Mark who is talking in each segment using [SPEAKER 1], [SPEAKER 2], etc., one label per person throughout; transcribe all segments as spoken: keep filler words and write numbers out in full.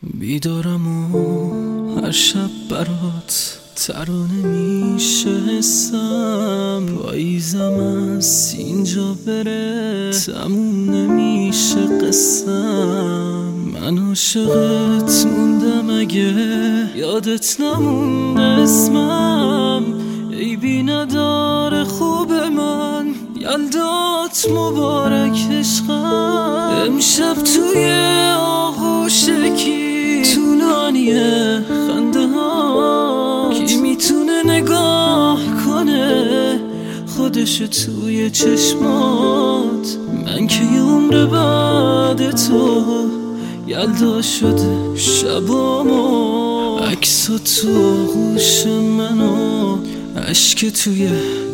[SPEAKER 1] بیدارم و هر شب برات ترانه میشه حسم، پاییزم از اینجا بره تموم نمیشه قسم. من عاشقت موندم اگه یادت نمونده اسمم، عیبی نداره خوب من، یلدات مبارک عشقم. امشب توی آغوشکی طولانیه خنده ها، کی میتونه نگاه کنه خودش توی چشمات؟ من که یه عمر بعد تو یلدا شده شبامو، عکسا تو آغوش منو عشق توی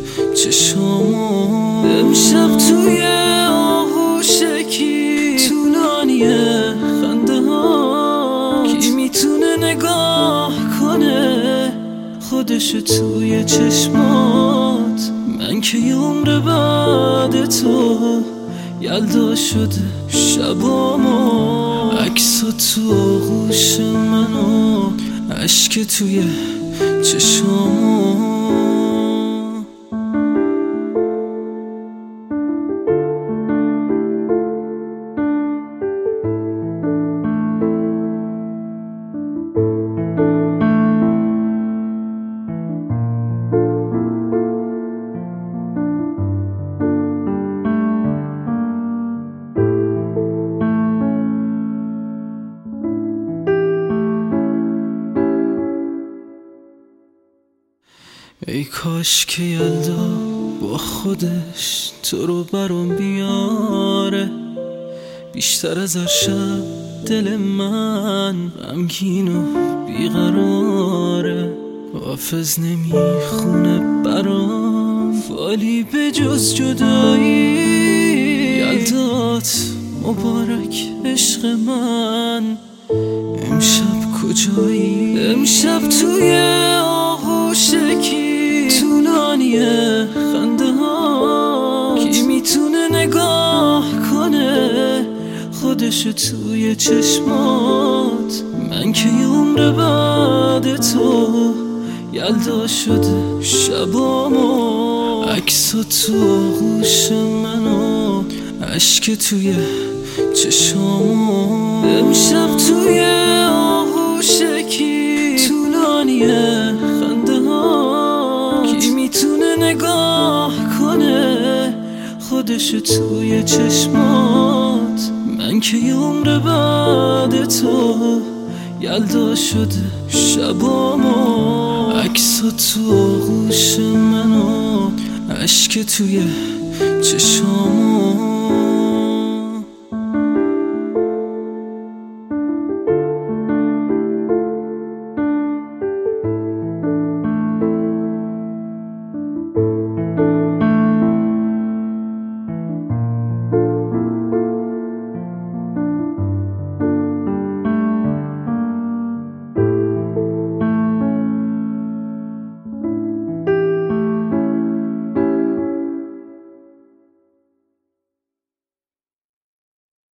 [SPEAKER 1] چشامو. امشب توی آغوشکی طولانیه خنده ها، کی میتونه نگاه کنه خودش توی چشمات؟ من که یه عمر بعد تو یلدا شده شبامو، عکسا تو آغوش منو عشق توی چشامو. ای کاش که یلدا با خودش تو رو برام بیاره، بیشتر از هر شب دل من غمگین و بیقراره. حافظ نمیخونه برام فالی به جز جدایی، یلدات مبارک عشق من. امشب کجایی؟ امشب توی آغوشکی طولانیه خنده ها، کی میتونه نگاه کنه خودش توی چشمات؟ من که یه عمر بعد تو یلدا شده شبامو، عکسا تو آغوش منو عشق توی چشامو. امشب توی آغوشکی طولانیه خنده ها، کی میتونه نگاه کنه خودش توی چشمات؟ من که یه عمر بعد تو یلدا شده شبامو، عکسا تو آغوش منو عشق توی چشامو.